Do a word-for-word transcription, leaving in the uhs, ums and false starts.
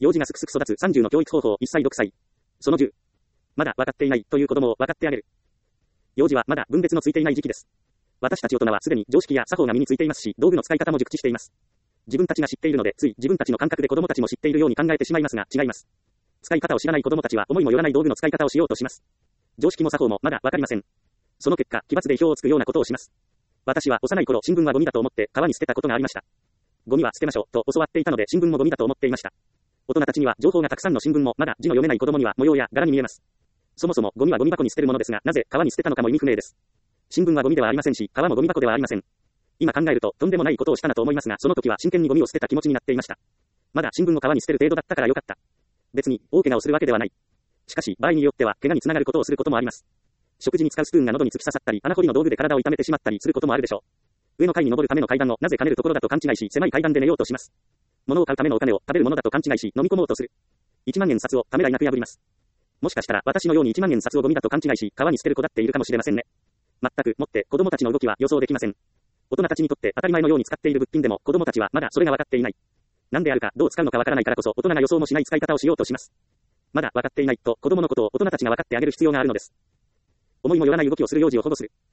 幼児がすくすく育つさんじゅうの教育方法いっさいろくさい。そのじゅう。まだ分かっていないという子供を分かってあげる。幼児はまだ分別のついていない時期です。私たち大人はすでに常識や作法が身についていますし、道具の使い方も熟知しています。自分たちが知っているので、つい自分たちの感覚で子供たちも知っているように考えてしまいますが、違います。使い方を知らない子供たちは思いもよらない道具の使い方をしようとします。常識も作法もまだ分かりません。その結果、奇抜で意表をつくようなことをします。私は幼い頃、新聞はゴミだと思って川に捨てたことがありました。ゴミは捨てましょうと教わっていたので、新聞もゴミだと思っていました。大人たちには情報がたくさんの新聞も、まだ字の読めない子供には模様や柄に見えます。そもそもゴミはゴミ箱に捨てるものですが、なぜ川に捨てたのかも意味不明です。新聞はゴミではありませんし、川もゴミ箱ではありません。今考えるととんでもないことをしたなと思いますが、その時は真剣にゴミを捨てた気持ちになっていました。まだ新聞を川に捨てる程度だったからよかった。別に大怪我をするわけではない。しかし場合によっては怪我につながることをすることもあります。食事に使うスプーンが喉に突き刺さったり、穴掘りの道具で体を痛めてしまったりすることもあるでしょう。上の階に登るための階段をなぜ兼ねるところだと勘違いし、狭い階段で寝ようとします。物を買うためのお金を食べるものだと勘違いし、飲み込もうとする。いちまんえん札をためらいなく破ります。もしかしたら私のようにいちまんえん札をゴミだと勘違いし、川に捨てる子だっているかもしれませんね。全くもって子供たちの動きは予想できません。大人たちにとって当たり前のように使っている物品でも子供たちはまだそれが分かっていない。何であるかどう使うのか分からないからこそ大人が予想もしない使い方をしようとします。まだ分かっていないと子供のことを大人たちが分かってあげる必要があるのです。思いもよらない動きをする幼児を保護する。